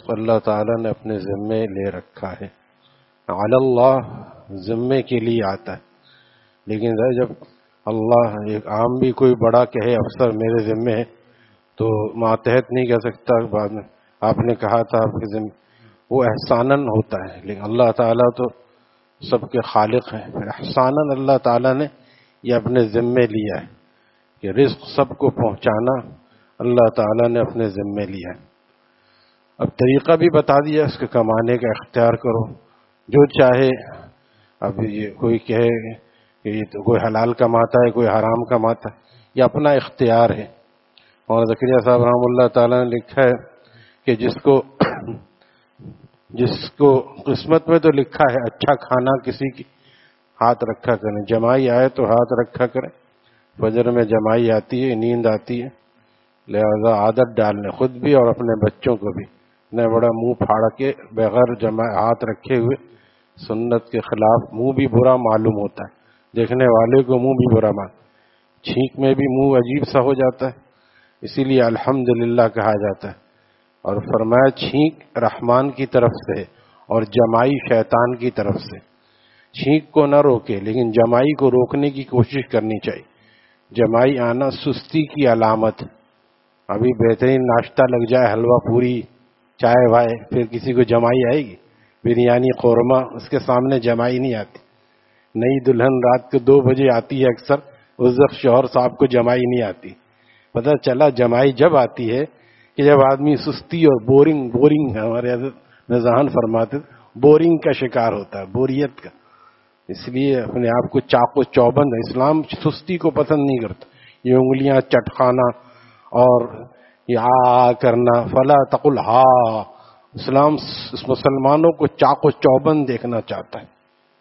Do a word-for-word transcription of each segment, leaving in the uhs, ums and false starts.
رزق اللہ تعالیٰ نے اپنے ذمے لے رکھا ہے. علی اللہ ذمے کے لیے آتا ہے، لیکن جب اللہ ایک عام بھی کوئی بڑا کہے افسر میرے ذمے ہے تو ماتحت نہیں کہہ سکتا. بعد میں آپ نے کہا تھا آپ کے ذمے، وہ احساناً ہوتا ہے. لیکن اللہ تعالیٰ تو سب کے خالق ہیں، پھر احساناً اللہ تعالیٰ نے یہ اپنے ذمے لیا ہے کہ رزق سب کو پہنچانا اللہ تعالیٰ نے اپنے ذمے لیا ہے. اب طریقہ بھی بتا دیا اس کے کمانے کا اختیار کرو جو چاہے. اب یہ کوئی کہے کہ یہ تو کوئی حلال کماتا ہے کوئی حرام کماتا ہے، یہ اپنا اختیار ہے. اور زکریا صاحب رحمہ اللہ تعالیٰ نے لکھا ہے کہ جس کو جس کو قسمت میں تو لکھا ہے اچھا کھانا کسی کی ہاتھ رکھا کریں، جمائی آئے تو ہاتھ رکھا کریں. فجر میں جمائی آتی ہے، نیند آتی ہے، لہذا عادت ڈالنے خود بھی اور اپنے بچوں کو بھی. نہ بڑا منہ پھاڑ کے بغیر جمع ہاتھ رکھے ہوئے سنت کے خلاف منہ بھی برا معلوم ہوتا ہے، دیکھنے والے کو منہ بھی برا معلوم. چھینک میں بھی منہ عجیب سا ہو جاتا ہے، اسی لیے الحمدللہ کہا جاتا ہے. اور فرمایا چھینک رحمان کی طرف سے اور جمائی شیطان کی طرف سے. چھینک کو نہ روکے لیکن جمائی کو روکنے کی کوشش کرنی چاہیے. جمائی آنا سستی کی علامت. ابھی بہترین ناشتہ لگ جائے حلوہ پوری چائے وائے، پھر کسی کو جمائی آئے گی؟ بریانی قورمہ، اس کے سامنے جمائی نہیں آتی. نئی دلہن رات کو دو بجے آتی ہے اکثر، اس وقت شوہر صاحب کو جمائی نہیں آتی. پتہ چلا جمائی جب آتی ہے کہ جب آدمی سستی اور بورنگ بورنگ ہمارے حضرت ذہن فرماتے بورنگ کا شکار ہوتا ہے، بوریت کا. اس لیے اپنے آپ کو چاق و چوبند. اسلام سستی کو پسند نہیں کرتا. یہ انگلیاں چٹکانا اور یہ آ کرنا، فلا تقل ہا. اسلام مسلمانوں کو چاق و چوبند دیکھنا چاہتا ہے.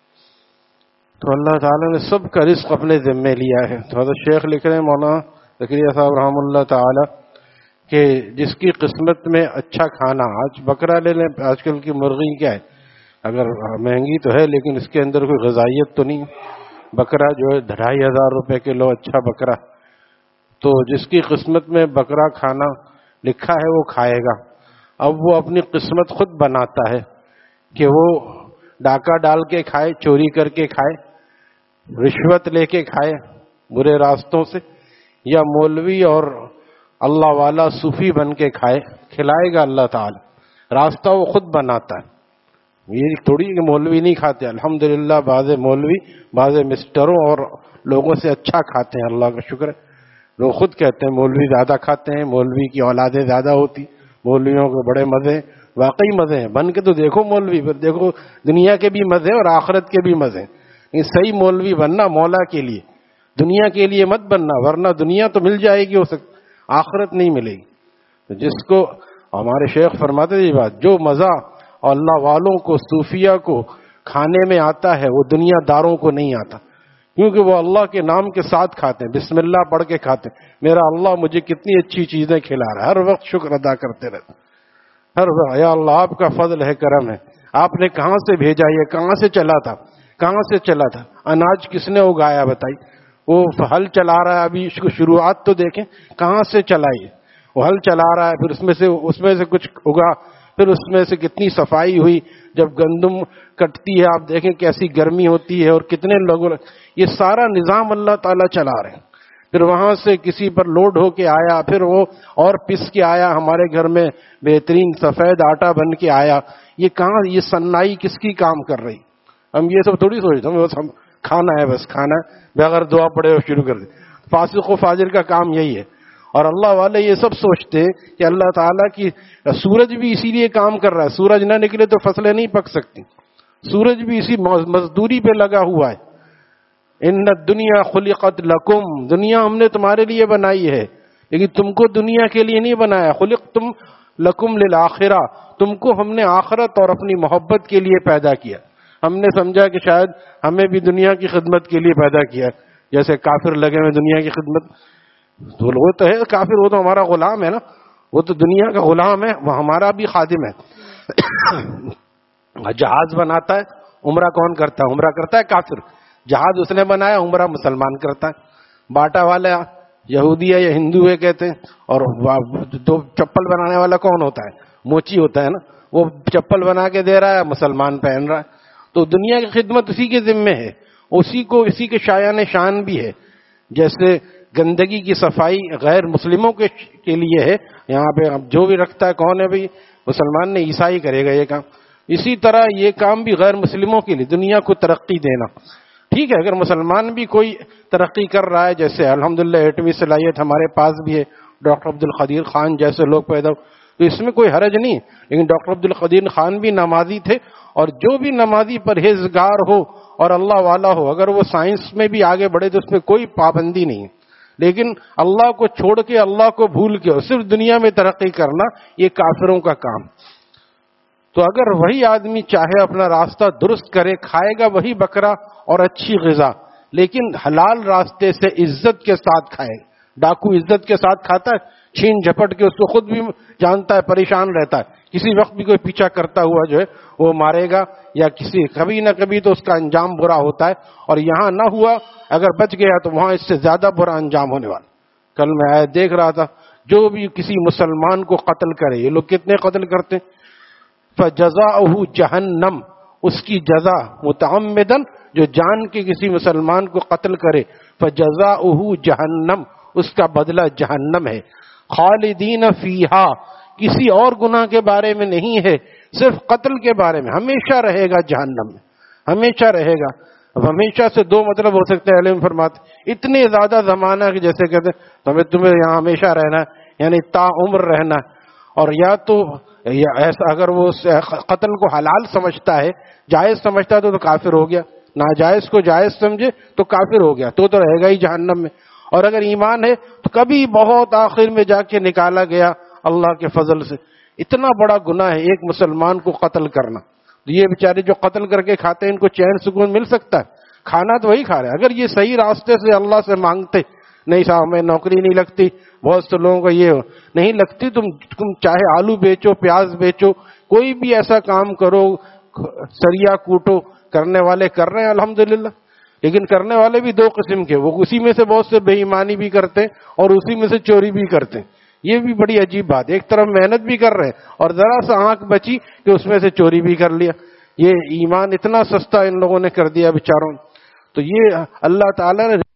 تو اللہ تعالیٰ نے سب کا رزق اپنے ذمے لیا ہے. تو حضرت شیخ لکھ رہے ہیں مولانا زکریا صاحب رحمہ اللہ تعالیٰ کہ جس کی قسمت میں اچھا کھانا، آج بکرا لے لیں، آج کل کی مرغی کیا ہے، اگر مہنگی تو ہے لیکن اس کے اندر کوئی غذائیت تو نہیں. بکرا جو ہے ڈھائی ہزار روپے کلو اچھا بکرا. تو جس کی قسمت میں بکرا کھانا لکھا ہے وہ کھائے گا. اب وہ اپنی قسمت خود بناتا ہے کہ وہ ڈاکہ ڈال کے کھائے، چوری کر کے کھائے، رشوت لے کے کھائے برے راستوں سے، یا مولوی اور اللہ والا صوفی بن کے کھائے. کھلائے گا اللہ تعالی. راستہ وہ خود بناتا ہے. یہ تھوڑی کہ مولوی نہیں کھاتے. الحمدللہ بعض مولوی بعض مسٹروں اور لوگوں سے اچھا کھاتے ہیں، اللہ کا شکر ہے. لوگ خود کہتے ہیں مولوی زیادہ کھاتے ہیں، مولوی کی اولادیں زیادہ ہوتی، مولویوں کو بڑے مزے. واقعی مزے ہیں، بن کے تو دیکھو مولوی، پھر دیکھو دنیا کے بھی مزے اور آخرت کے بھی مزے. صحیح مولوی بننا مولا کے لیے، دنیا کے لیے مت بننا، ورنہ دنیا تو مل جائے گی، ہو سکتا آخرت نہیں ملے گی. تو جس کو ہمارے شیخ فرماتے تھے یہ بات، جو مزہ اللہ والوں کو صوفیہ کو کھانے میں آتا ہے وہ دنیا داروں کو نہیں آتا، کیونکہ وہ اللہ کے نام کے ساتھ کھاتے ہیں، بسم اللہ پڑھ کے کھاتے ہیں. میرا اللہ مجھے کتنی اچھی چیزیں کھلا رہا ہے، ہر وقت شکر ادا کرتے رہتے، ہر وقت یا اللہ آپ کا فضل ہے، کرم ہے، آپ نے کہاں سے بھیجا، یہ کہاں سے چلا تھا، کہاں سے چلا تھا، اناج کس نے اگایا بتائی. وہ ہل چلا رہا ہے، ابھی اس کو شروعات تو دیکھیں کہاں سے چلائی. وہ ہل چلا رہا ہے، پھر اس میں سے اس میں سے کچھ اگا، پھر اس میں سے کتنی صفائی ہوئی. جب گندم کٹتی ہے آپ دیکھیں کیسی گرمی ہوتی ہے اور کتنے لوگوں، یہ سارا نظام اللہ تعالیٰ چلا رہے ہیں. پھر وہاں سے کسی پر لوڈ ہو کے آیا، پھر وہ اور پس کے آیا ہمارے گھر میں، بہترین سفید آٹا بن کے آیا. یہ کہاں، یہ سنائی کس کی کام کر رہی؟ ہم یہ سب تھوڑی سوچتے ہیں بس ہم کھانا ہے، بس کھانا ہے، بغیر دعا پڑے اور شروع کر دیں. فاسق و فاجر کا کام یہی ہے. اور اللہ والے یہ سب سوچتے کہ اللہ تعالیٰ کی سورج بھی اسی لیے کام کر رہا ہے. سورج نہ نکلے تو فصلیں نہیں پک سکتی. سورج بھی اسی مزدوری پہ لگا ہوا ہے. ان الدنیا خلقت لکم، دنیا ہم نے تمہارے لیے بنائی ہے، لیکن تم کو دنیا کے لیے نہیں بنایا. خلقتم لکم للآخرہ، تم کو ہم نے آخرت اور اپنی محبت کے لیے پیدا کیا. ہم نے سمجھا کہ شاید ہمیں بھی دنیا کی خدمت کے لیے پیدا کیا، جیسے کافر لگے ہوئے دنیا کی خدمت. تو وہ تو ہے کافر، وہ تو ہمارا غلام ہے نا، وہ تو دنیا کا غلام ہے، وہ ہمارا بھی خادم ہے. جہاز بناتا ہے، عمرہ کون کرتا ہے؟ عمرہ کرتا ہے کافر. جہاز اس نے بنایا، عمرہ مسلمان کرتا ہے. باٹا والا یہودی ہے یا ہندو ہے کہتے ہیں، اور دو چپل بنانے والا کون ہوتا ہے؟ موچی ہوتا ہے نا، وہ چپل بنا کے دے رہا ہے، مسلمان پہن رہا ہے. تو دنیا کی خدمت اسی کے ذمے ہے، اسی کو اسی کے شایان شان بھی ہے. جیسے گندگی کی صفائی غیر مسلموں کے کے لیے ہے، یہاں پہ اب جو بھی رکھتا ہے کون ہے بھائی؟ مسلمان نے، عیسائی کرے گا یہ کام. اسی طرح یہ کام بھی غیر مسلموں کے لیے، دنیا کو ترقی دینا. ٹھیک ہے، اگر مسلمان بھی کوئی ترقی کر رہا ہے، جیسے الحمدللہ ایٹمی صلاحیت ہمارے پاس بھی ہے، ڈاکٹر عبد القدیر خان جیسے لوگ پیدا ہو، تو اس میں کوئی حرج نہیں. لیکن ڈاکٹر عبد القدیر خان بھی نمازی تھے، اور جو بھی نمازی پرہیزگار ہو اور اللہ والا ہو، اگر وہ سائنس میں بھی آگے بڑھے تو اس میں کوئی پابندی نہیں. لیکن اللہ کو چھوڑ کے، اللہ کو بھول کے صرف دنیا میں ترقی کرنا، یہ کافروں کا کام. تو اگر وہی آدمی چاہے اپنا راستہ درست کرے، کھائے گا وہی بکرا اور اچھی غذا، لیکن حلال راستے سے عزت کے ساتھ کھائے. ڈاکو عزت کے ساتھ کھاتا ہے، چھین جھپٹ کے، اس کو خود بھی جانتا ہے، پریشان رہتا ہے، کسی وقت بھی کوئی پیچھا کرتا ہوا جو ہے وہ مارے گا، یا کسی کبھی نہ کبھی تو اس کا انجام برا ہوتا ہے. اور یہاں نہ ہوا، اگر بچ گیا تو وہاں اس سے زیادہ برا انجام ہونے والا. کل میں آیا دیکھ رہا تھا، جو بھی کسی مسلمان کو قتل کرے، یہ لوگ کتنے قتل کرتے ہیں، فَجَزَاؤُهُ جَهَنَّمْ، اس کی جزا متعمدن، جو جان کے کسی مسلمان کو قتل کرے، فَجَزَاؤُهُ جَهَنَّمْ، اس کا بدلہ جہنم ہے. خالدین فیہا، کسی اور گناہ کے بارے میں نہیں ہے، صرف قتل کے بارے میں، ہمیشہ رہے گا جہنم میں، ہمیشہ رہے گا. اب ہمیشہ سے دو مطلب ہو سکتے ہیں، علم فرماتے اتنے زیادہ زمانہ کہ جیسے کہتے ہیں تمہیں تمہیں یہاں ہمیشہ رہنا ہے، یعنی تا عمر رہنا ہے. اور یا تو یا ایسا، اگر وہ قتل کو حلال سمجھتا ہے، جائز سمجھتا ہے تو, تو کافر ہو گیا، ناجائز کو جائز سمجھے تو کافر ہو گیا، تو تو رہے گا ہی جہنم میں. اور اگر ایمان ہے تو کبھی بہت آخر میں جا کے نکالا گیا اللہ کے فضل سے. اتنا بڑا گناہ ہے ایک مسلمان کو قتل کرنا. یہ بیچارے جو قتل کر کے کھاتے ہیں، ان کو چین سکون مل سکتا ہے؟ کھانا تو وہی کھا رہے ہیں. اگر یہ صحیح راستے سے اللہ سے مانگتے، نہیں صاحب ہمیں نوکری نہیں لگتی، بہت سے لوگوں کو یہ نہیں لگتی، تم تم چاہے آلو بیچو، پیاز بیچو، کوئی بھی ایسا کام کرو، سریا کوٹو، کرنے والے کر رہے ہیں الحمدللہ. لیکن کرنے والے بھی دو قسم کے، وہ اسی میں سے بہت سے بے ایمانی بھی کرتے ہیں اور اسی میں سے چوری بھی کرتے ہیں. یہ بھی بڑی عجیب بات. ایک طرف محنت بھی کر رہے ہیں اور ذرا سا آنکھ بچی کہ اس میں سے چوری بھی کر لیا. یہ ایمان اتنا سستا ان لوگوں نے کر دیا بیچاروں. تو یہ اللہ تعالیٰ نے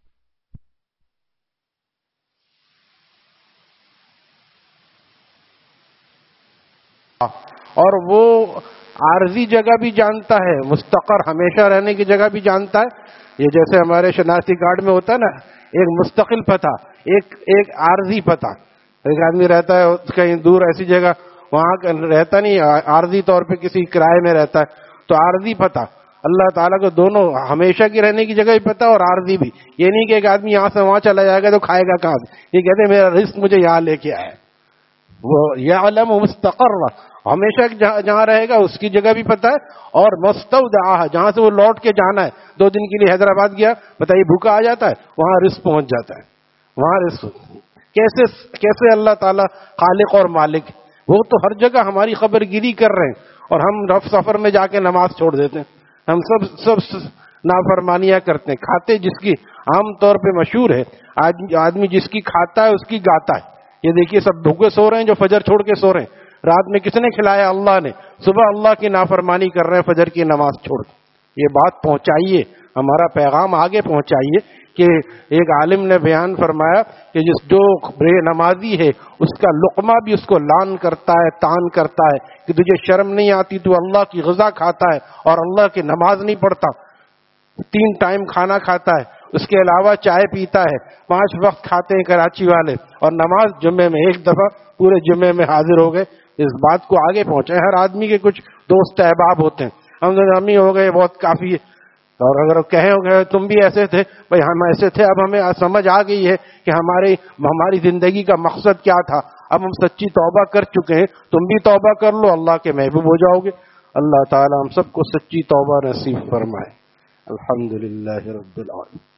اور وہ عارضی جگہ بھی جانتا ہے، مستقر ہمیشہ رہنے کی جگہ بھی جانتا ہے. یہ جیسے ہمارے شناختی کارڈ میں ہوتا ہے نا، ایک مستقل پتہ، ایک ایک عارضی پتہ. ایک آدمی رہتا ہے کہیں دور ایسی جگہ، وہاں رہتا نہیں، عارضی طور پہ کسی کرائے میں رہتا ہے، تو عارضی پتہ. اللہ تعالیٰ کو دونوں ہمیشہ کی رہنے کی جگہ بھی پتہ اور عارضی بھی. یہ نہیں کہ ایک آدمی یہاں سے وہاں چلا جائے گا تو کھائے گا کہاں سے. یہ کہتے ہیں میرا رزق مجھے یہاں لے کے آیا. وہ یعلم مستقر، ہمیشہ جہاں رہے گا اس کی جگہ بھی پتہ ہے، اور مستودعہ، جہاں سے وہ لوٹ کے جانا ہے. دو دن کے لیے حیدرآباد گیا، بتائیے بھوکا آ جاتا ہے، وہاں رزق پہنچ جاتا ہے، وہاں رزق. کیسے کیسے اللہ تعالیٰ خالق اور مالک، وہ تو ہر جگہ ہماری خبر گیری کر رہے ہیں، اور ہم رف سفر میں جا کے نماز چھوڑ دیتے ہیں. ہم سب سب نافرمانیاں کرتے ہیں. کھاتے جس کی عام طور پہ مشہور ہے، آدمی جس کی کھاتا ہے اس کی گاتا ہے. یہ دیکھیے سب بھوکے سو رہے ہیں جو فجر چھوڑ کے سو رہے ہیں. رات میں کس نے کھلایا؟ اللہ نے. صبح اللہ کی نافرمانی کر رہے ہیں فجر کی نماز چھوڑ کے. یہ بات پہنچائیے، ہمارا پیغام آگے پہنچائیے کہ ایک عالم نے بیان فرمایا کہ جس جو بے نمازی ہے اس کا لقمہ بھی اس کو لان کرتا ہے، تان کرتا ہے کہ تجھے شرم نہیں آتی، تو اللہ کی غذا کھاتا ہے اور اللہ کی نماز نہیں پڑھتا. تین ٹائم کھانا کھاتا ہے، اس کے علاوہ چائے پیتا ہے، پانچ وقت کھاتے ہیں کراچی والے، اور نماز جمعے میں ایک دفعہ پورے جمعے میں حاضر ہو گئے. اس بات کو آگے پہنچائے. ہر آدمی کے کچھ دوست احباب ہوتے ہیں، ہم امی ہو گئے بہت کافی ہے. اور اگر کہے ہو گئے تم بھی ایسے تھے، بھائی ہم ایسے تھے، اب ہمیں سمجھ آ گئی ہے کہ ہمارے ہماری زندگی کا مقصد کیا تھا. اب ہم سچی توبہ کر چکے ہیں، تم بھی توبہ کر لو، اللہ کے محبوب ہو جاؤ گے. اللہ تعالی ہم سب کو سچی توبہ نصیب فرمائے. الحمدللہ رب العالمین.